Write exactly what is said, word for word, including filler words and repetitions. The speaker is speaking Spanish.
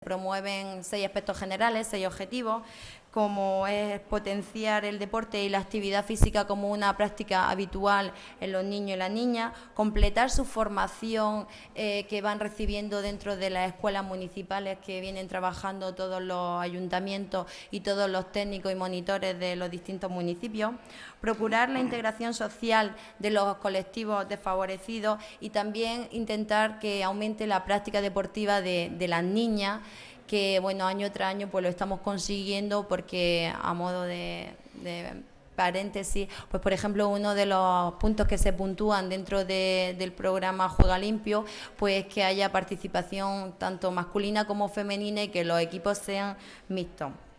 promueven seis aspectos generales, seis objetivos, como es potenciar el deporte y la actividad física como una práctica habitual en los niños y las niñas, completar su formación eh, que van recibiendo dentro de las escuelas municipales que vienen trabajando todos los ayuntamientos y todos los técnicos y monitores de los distintos municipios, procurar la integración social de los colectivos desfavorecidos y también intentar que aumente la práctica deportiva de, de las niñas, que bueno, año tras año pues lo estamos consiguiendo porque a modo de, de paréntesis, pues por ejemplo uno de los puntos que se puntúan dentro de, del programa Juega Limpio, pues que haya participación tanto masculina como femenina y que los equipos sean mixtos.